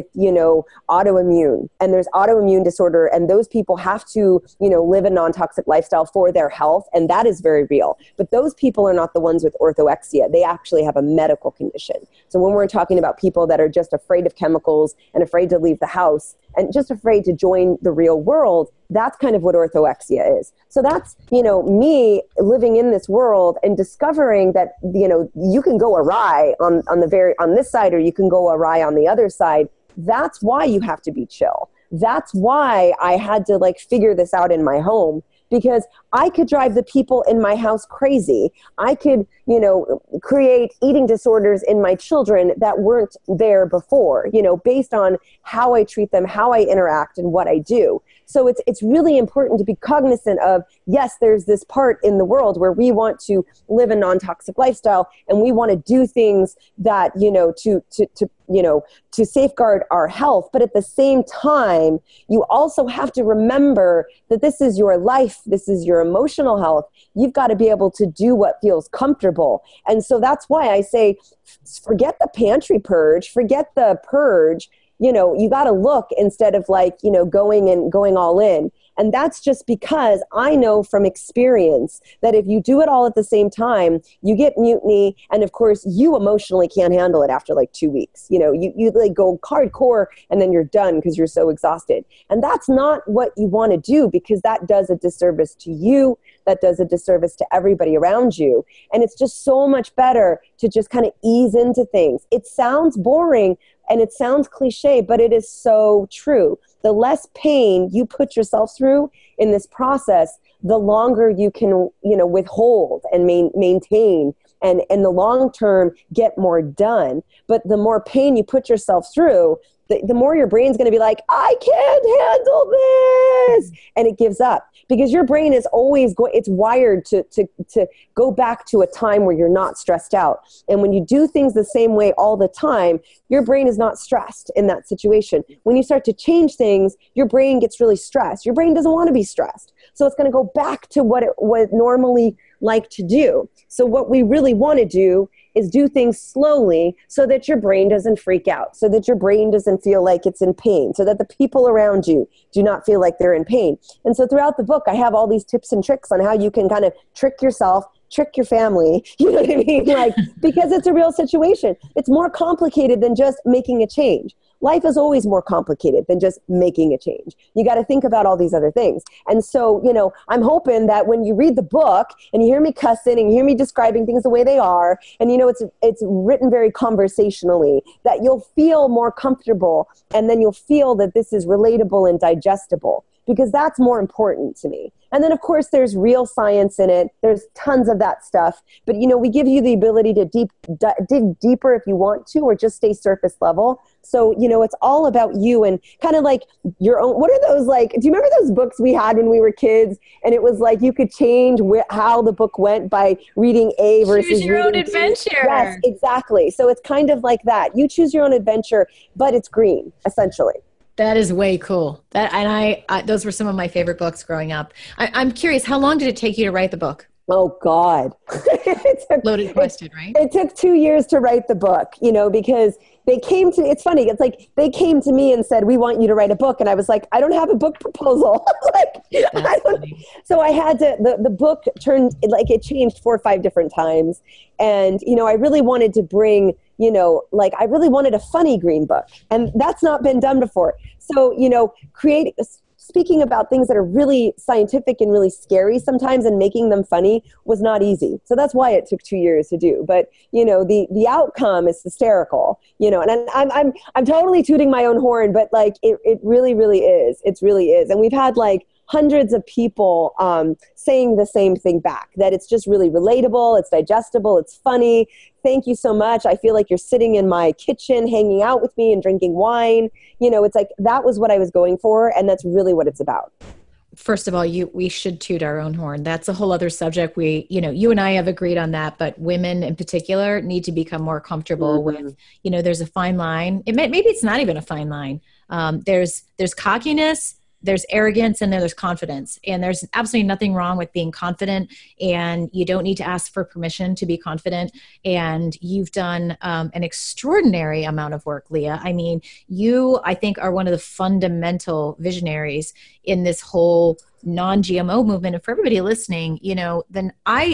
autoimmune, and there's autoimmune disorder, and those people have to, live a non-toxic lifestyle for their health, and that is very real. But those people are not the ones with orthorexia. They actually have a medical condition. So when we're talking about people that are just afraid of chemicals and afraid to leave the house and just afraid to join the real world, that's kind of what orthorexia is. So that's, me living in this world and discovering that, you can go awry on this side, or you can go awry on the other side. That's why you have to be chill. That's why I had to figure this out in my home, because I could drive the people in my house crazy. I could, create eating disorders in my children that weren't there before, based on how I treat them, how I interact, and what I do. So it's really important to be cognizant of, yes, there's this part in the world where we want to live a non-toxic lifestyle, and we want to do things that, to safeguard our health. But at the same time, you also have to remember that this is your life. This is your emotional health. You've got to be able to do what feels comfortable. And so that's why I say, forget the pantry purge, forget the purge. You got to look instead of going all in. And that's just because I know from experience that if you do it all at the same time, you get mutiny. And of course, you emotionally can't handle it after 2 weeks. You go hardcore and then you're done because you're so exhausted. And that's not what you want to do, because that does a disservice to you. That does a disservice to everybody around you. And it's just so much better to just kind of ease into things. It sounds boring and it sounds cliche, but it is so true. The less pain you put yourself through in this process, the longer you can, withhold and maintain, and in the long term get more done. But the more pain you put yourself through, the more your brain's going to be like, I can't handle this. And it gives up, because your brain is always it's wired to go back to a time where you're not stressed out. And when you do things the same way all the time, your brain is not stressed in that situation. When you start to change things, your brain gets really stressed. Your brain doesn't want to be stressed. So it's going to go back to what it would normally like to do. So what we really want to do is do things slowly so that your brain doesn't freak out, so that your brain doesn't feel like it's in pain, so that the people around you do not feel like they're in pain. And so throughout the book, I have all these tips and tricks on how you can kind of trick yourself, trick your family, you know what I mean? Because it's a real situation. It's more complicated than just making a change. life is always more complicated than just making a change. You got to think about all these other things. And so, I'm hoping that when you read the book and you hear me cussing and you hear me describing things the way they are, and it's written very conversationally, that you'll feel more comfortable, and then you'll feel that this is relatable and digestible, because that's more important to me. And then, of course, there's real science in it. There's tons of that stuff. But, we give you the ability to dig deeper if you want to, or just stay surface level. So, it's all about you and kind of like your own. What are those like? Do you remember those books we had when we were kids? And it was like you could change how the book went by reading A versus choose your own B. adventure. Yes, exactly. So it's kind of like that. You choose your own adventure, but it's green, essentially. That is way cool. Those were some of my favorite books growing up. I'm curious, how long did it take you to write the book? Oh, God. Loaded question, right? It took 2 years to write the book, because it's funny. It's like they came to me and said, we want you to write a book. And I was like, I don't have a book proposal. So I had to, the book it changed 4 or 5 different times. And, I really wanted to bring, I really wanted a funny green book. And that's not been done before. So, speaking about things that are really scientific and really scary sometimes and making them funny was not easy. So that's why it took 2 years to do. But, the outcome is hysterical, and I'm totally tooting my own horn, but it really, really is. It really is. And we've had hundreds of people saying the same thing back, that it's just really relatable, it's digestible, it's funny. Thank you so much. I feel like you're sitting in my kitchen hanging out with me and drinking wine. It's like that was what I was going for, and that's really what it's about. First of all, we should toot our own horn. That's a whole other subject. You and I have agreed on that, but women in particular need to become more comfortable with, there's a fine line. Maybe it's not even a fine line. There's cockiness, there's arrogance, and then there's confidence. And there's absolutely nothing wrong with being confident, and you don't need to ask for permission to be confident. And you've done an extraordinary amount of work, Leah. I mean, I think, are one of the fundamental visionaries in this whole non-GMO movement. And for everybody listening, then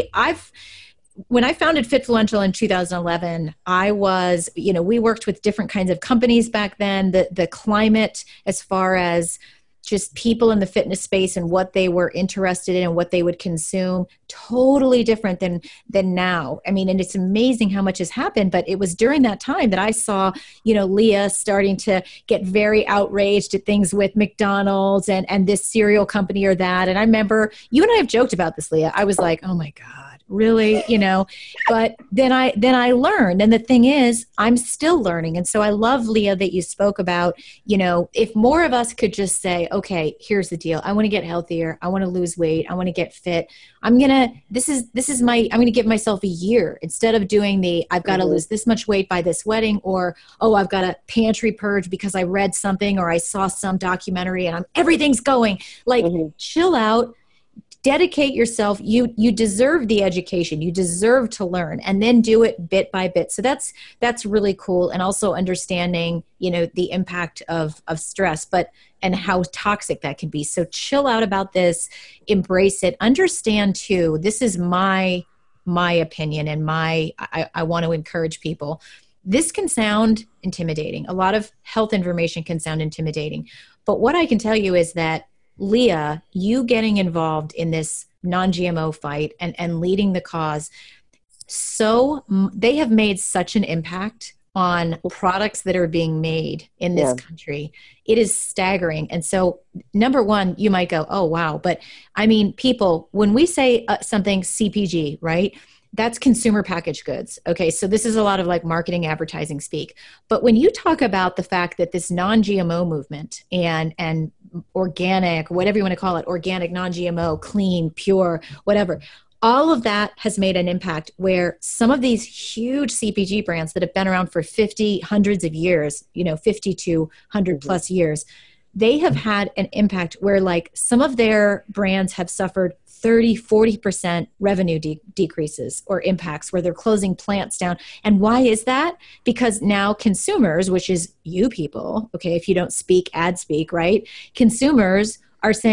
when I founded Fitfluential in 2011, we worked with different kinds of companies back then. The climate, as far as just people in the fitness space and what they were interested in and what they would consume, totally different than now. I mean, and it's amazing how much has happened, but it was during that time that I saw, Leah starting to get very outraged at things with McDonald's and this cereal company or that. And I remember you and I have joked about this, Leah. I was like, oh my God. Really, but then I learned. And the thing is, I'm still learning. And so I love, Leah, that you spoke about, if more of us could just say, okay, here's the deal. I want to get healthier. I want to lose weight. I want to get fit. I'm going to give myself a year instead of doing I've got to lose this much weight by this wedding, or, I've got a pantry purge because I read something or I saw some documentary and everything's going chill out. Dedicate yourself. You deserve the education. You deserve to learn, and then do it bit by bit. So that's really cool. And also understanding, the impact of stress, and how toxic that can be. So chill out about this, embrace it, understand too. This is my opinion, and I want to encourage people. This can sound intimidating. A lot of health information can sound intimidating, but what I can tell you is that, Leah, you getting involved in this non-GMO fight and leading the cause, so they have made such an impact on products that are being made in this country. It is staggering. And so, number one, you might go, oh, wow. But I mean, people, when we say something CPG, right? That's consumer packaged goods. Okay. So this is a lot of marketing, advertising speak. But when you talk about the fact that this non-GMO movement and organic, whatever you want to call it, organic, non-GMO, clean, pure, whatever, all of that has made an impact where some of these huge CPG brands that have been around for hundreds of years, 50 to 100 plus years, they have had an impact where some of their brands have suffered 30, 40% revenue decreases or impacts where they're closing plants down. And why is that? Because now consumers, which is you people, okay, if you don't speak, ad speak, right? Consumers are saying,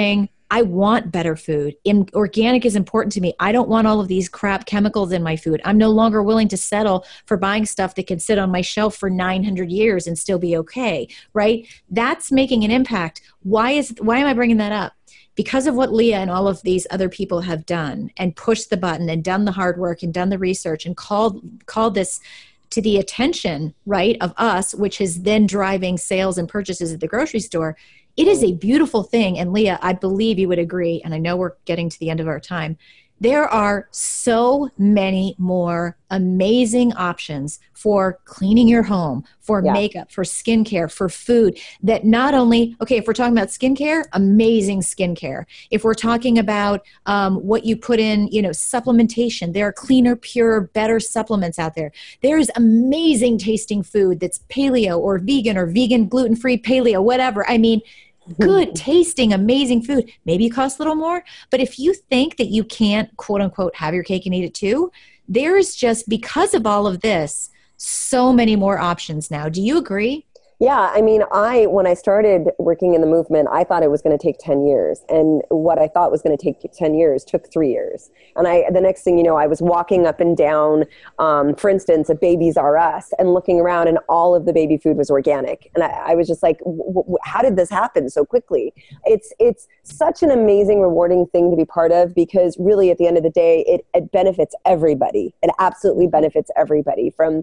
I want better food. Organic is important to me. I don't want all of these crap chemicals in my food. I'm no longer willing to settle for buying stuff that can sit on my shelf for 900 years and still be okay, right? That's making an impact. Why am I bringing that up? Because of what Leah and all of these other people have done and pushed the button and done the hard work and done the research and called this to the attention, right, of us, which is then driving sales and purchases at the grocery store. It is a beautiful thing. And Leah, I believe you would agree, and I know we're getting to the end of our time. There are so many more amazing options for cleaning your home, for makeup, for skincare, for food that not only, okay, if we're talking about skincare, amazing skincare. If we're talking about what you put in, supplementation, there are cleaner, purer, better supplements out there. There's amazing tasting food that's paleo or vegan, gluten-free, paleo, whatever. I mean, good tasting, amazing food. Maybe it costs a little more, but if you think that you can't, quote unquote, have your cake and eat it too, there is just, because of all of this, so many more options now. Do you agree? Yeah, I mean, when I started working in the movement, I thought it was going to take 10 years. And what I thought was going to take 10 years took 3 years. And the next thing you know, I was walking up and down, for instance, a Babies R Us and looking around, and all of the baby food was organic. And I was just like, how did this happen so quickly? It's such an amazing, rewarding thing to be part of, because really at the end of the day, it benefits everybody. It absolutely benefits everybody, from,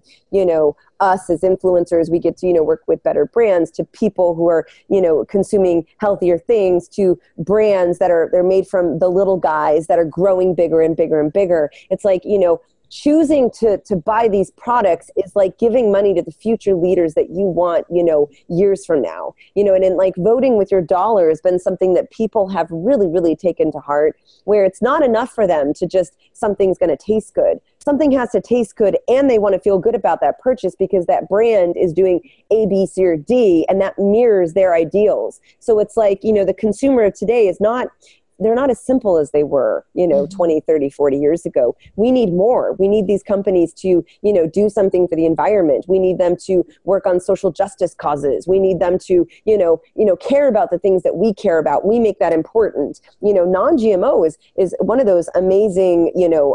us as influencers. We get to, work with better brands, to people who are, consuming healthier things, to brands they're made from the little guys that are growing bigger and bigger and bigger. It's like, choosing to buy these products is like giving money to the future leaders that you want, years from now, and in like voting with your dollar has been something that people have really, really taken to heart, where it's not enough for them to just, something's going to taste good. Something has to taste good, and they want to feel good about that purchase because that brand is doing A, B, C, or D, and that mirrors their ideals. So it's like, the consumer of today they're not as simple as they were, 20, 30, 40 years ago. We need more. We need these companies to, do something for the environment. We need them to work on social justice causes. We need them to, care about the things that we care about. We make that important. Non-GMO is one of those amazing,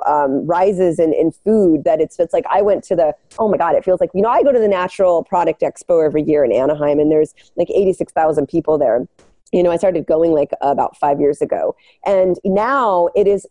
rises in food that it's like, I went to oh my God, it feels like, I go to the Natural Product Expo every year in Anaheim, and there's like 86,000 people there. I started going like about 5 years ago, and now it's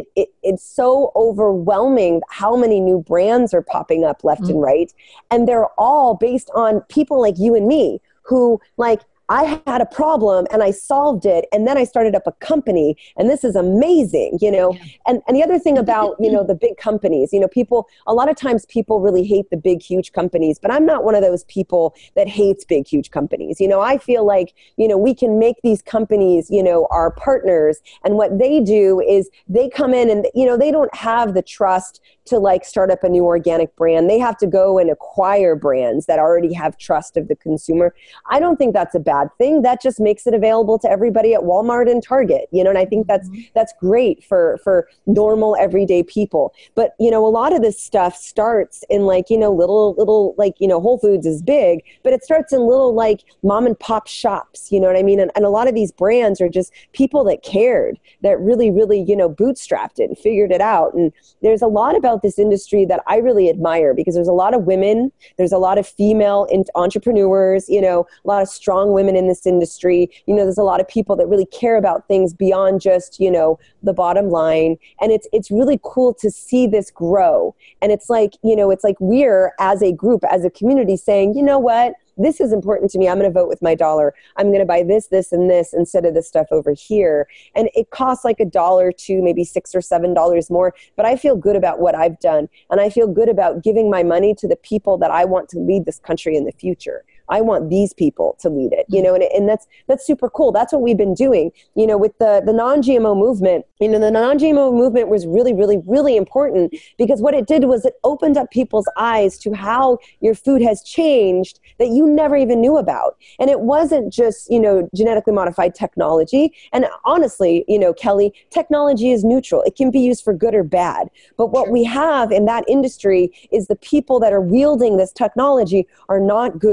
so overwhelming how many new brands are popping up left and right. And they're all based on people like you and me who, like, I had a problem and I solved it, and then I started up a company, and this is amazing, And the other thing about, the big companies, a lot of times people really hate the big, huge companies, but I'm not one of those people that hates big, huge companies. I feel like, we can make these companies, our partners, and what they do is they come in and, they don't have the trust to like start up a new organic brand. They have to go and acquire brands that already have trust of the consumer. I don't think that's a bad thing. That just makes it available to everybody at Walmart and Target, and I think that's great for normal everyday people. But, a lot of this stuff starts in like, little like, Whole Foods is big, but it starts in little like mom and pop shops, you know what I mean? And a lot of these brands are just people that cared, that really, really, bootstrapped it and figured it out. And there's a lot about this industry that I really admire, because there's a lot of women, there's a lot of female entrepreneurs, a lot of strong women in this industry. There's a lot of people that really care about things beyond just, the bottom line. And it's really cool to see this grow. And it's like, we're as a group, as a community saying, you know what? This is important to me. I'm going to vote with my dollar. I'm going to buy this, this, and this instead of this stuff over here. And it costs like $1 to maybe $6 or $7 more. But I feel good about what I've done. And I feel good about giving my money to the people that I want to lead this country in the future. I want these people to lead it, and that's super cool. That's what we've been doing, with the non-GMO movement. The non-GMO movement was really, really, really important, because what it did was it opened up people's eyes to how your food has changed that you never even knew about. And it wasn't just, genetically modified technology. And honestly, Kelly, technology is neutral. It can be used for good or bad. But what we have in that industry is the people that are wielding this technology are not good people.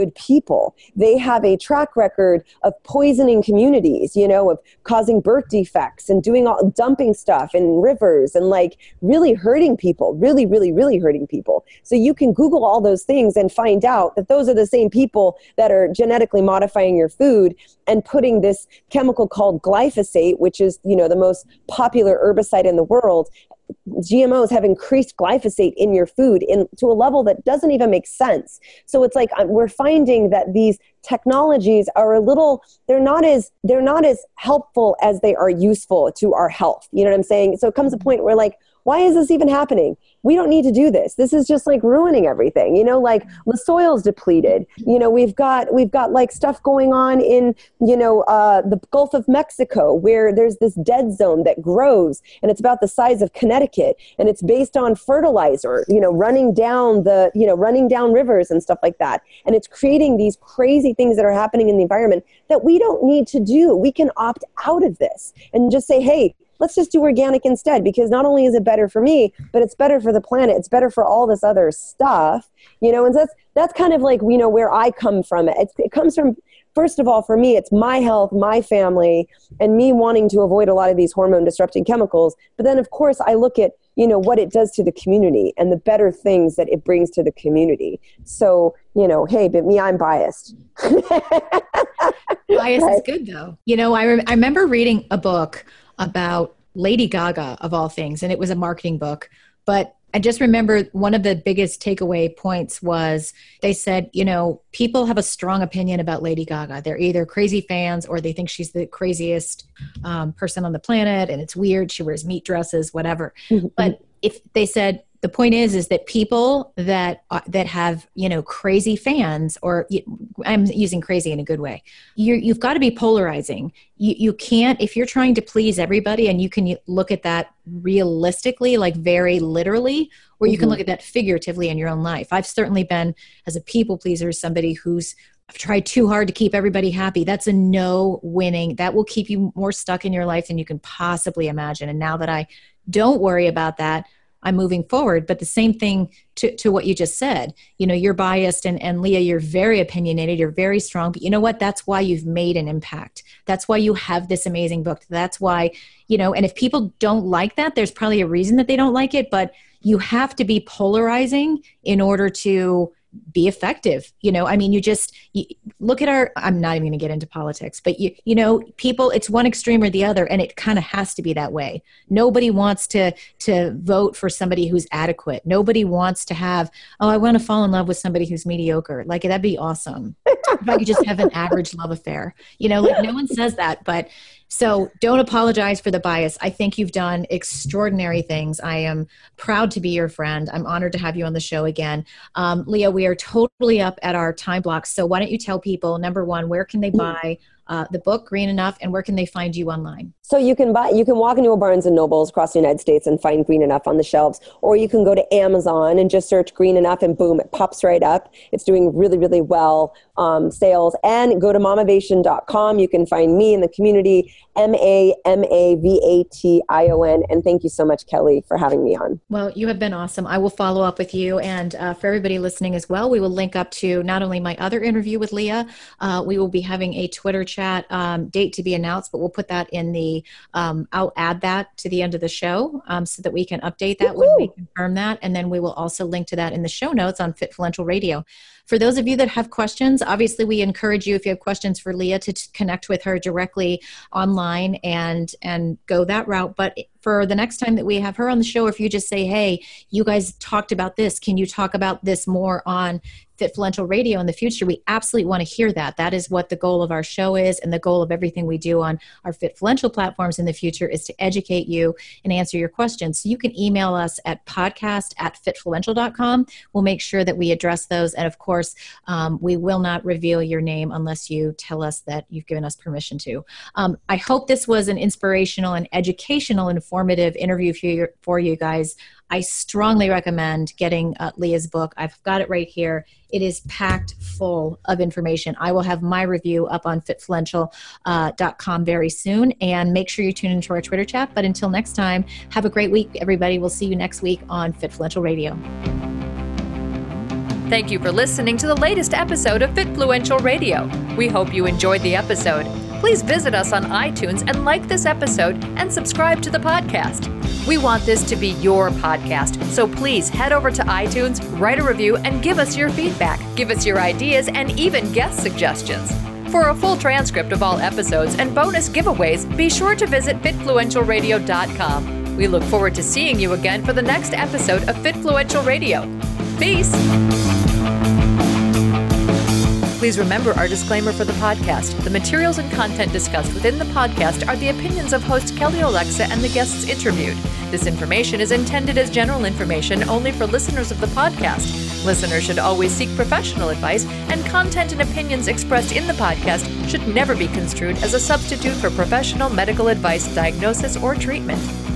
people. They have a track record of poisoning communities, you know, of causing birth defects and dumping stuff in rivers and like really hurting people, really, really, really hurting people. So you can Google all those things and find out that those are the same people that are genetically modifying your food and putting this chemical called glyphosate, which is, you know, the most popular herbicide in the world. GMOs have increased glyphosate in your food to a level that doesn't even make sense. So it's like we're finding that these technologies are they're not as helpful as they are useful to our health. You know what I'm saying? So it comes a point where like, why is this even happening? We don't need to do this. This is just like ruining everything. You know, like the soil's depleted. You know, we've got like stuff going on in, you know, the Gulf of Mexico where there's this dead zone that grows and it's about the size of Connecticut and it's based on fertilizer, you know, running down rivers and stuff like that. And it's creating these crazy things that are happening in the environment that we don't need to do. We can opt out of this and just say, hey, let's just do organic instead, because not only is it better for me, but it's better for the planet. It's better for all this other stuff, you know, and that's kind of like, you know, where I come from. It comes from, first of all, for me, it's my health, my family, and me wanting to avoid a lot of these hormone disrupting chemicals. But then, of course, I look at, you know, what it does to the community and the better things that it brings to the community. So, you know, hey, but me, I'm biased. Bias is good, though. You know, I remember reading a book about Lady Gaga, of all things, and it was a marketing book. But I just remember one of the biggest takeaway points was they said, you know, people have a strong opinion about Lady Gaga. They're either crazy fans or they think she's the craziest person on the planet, and it's weird. She wears meat dresses, whatever. Mm-hmm. But if they said, the point is that people that have, you know, crazy fans, or I'm using crazy in a good way, you've got to be polarizing. You can't, if you're trying to please everybody, and you can look at that realistically, like very literally, or you can look at that figuratively in your own life. I've certainly been, as a people pleaser, somebody I've tried too hard to keep everybody happy. That's a no winning. That will keep you more stuck in your life than you can possibly imagine. And now that I don't worry about that, I'm moving forward. But the same thing to what you just said, you know, you're biased, and Leah, you're very opinionated, you're very strong, but you know what? That's why you've made an impact. That's why you have this amazing book. That's why, you know, and if people don't like that, there's probably a reason that they don't like it, but you have to be polarizing in order to be effective. You know, I mean, you look at I'm not even going to get into politics, but you know, people, it's one extreme or the other, and it kind of has to be that way. Nobody wants to vote for somebody who's adequate. Nobody wants to have, oh, I want to fall in love with somebody who's mediocre. Like, that'd be awesome. If I could just have an average love affair, you know, like no one says that, but so don't apologize for the bias. I think you've done extraordinary things. I am proud to be your friend. I'm honored to have you on the show again. Leah, we are totally up at our time block. So why don't you tell people, number one, where can they buy the book Green Enough, and where can they find you online? So you can walk into a Barnes and Nobles across the United States and find Green Enough on the shelves, or you can go to Amazon and just search Green Enough, and boom, it pops right up. It's doing really, really well, sales. And go to mamavation.com. You can find me in the community, MAMAVATION. And thank you so much, Kelly, for having me on. Well, you have been awesome. I will follow up with you, and for everybody listening as well, we will link up to not only my other interview with Leah, we will be having a Twitter chat, date to be announced, but we'll put that in the, I'll add that to the end of the show so that we can update that when we confirm that. And then we will also link to that in the show notes on Fitfluential Radio. For those of you that have questions, obviously we encourage you, if you have questions for Leah, to connect with her directly online and go that route. But for the next time that we have her on the show, if you just say, hey, you guys talked about this, can you talk about this more on Fitfluential Radio in the future? We absolutely want to hear that. That is what the goal of our show is, and the goal of everything we do on our Fitfluential platforms in the future is to educate you and answer your questions. So you can email us at podcast@fitfluential.com. We'll make sure that we address those. And of course, we will not reveal your name unless you tell us that you've given us permission to. I hope this was an inspirational and educational, informative interview for you guys. I strongly recommend getting Leah's book. I've got it right here. It is packed full of information. I will have my review up on fitfluential.com very soon. And make sure you tune into our Twitter chat. But until next time, have a great week, everybody. We'll see you next week on Fitfluential Radio. Thank you for listening to the latest episode of Fitfluential Radio. We hope you enjoyed the episode. Please visit us on iTunes and like this episode and subscribe to the podcast. We want this to be your podcast, so please head over to iTunes, write a review, and give us your feedback. Give us your ideas and even guest suggestions. For a full transcript of all episodes and bonus giveaways, be sure to visit fitfluentialradio.com. We look forward to seeing you again for the next episode of Fitfluential Radio. Peace! Please remember our disclaimer for the podcast. The materials and content discussed within the podcast are the opinions of host Kelly Olexa and the guests interviewed. This information is intended as general information only for listeners of the podcast. Listeners should always seek professional advice, and content and opinions expressed in the podcast should never be construed as a substitute for professional medical advice, diagnosis, or treatment.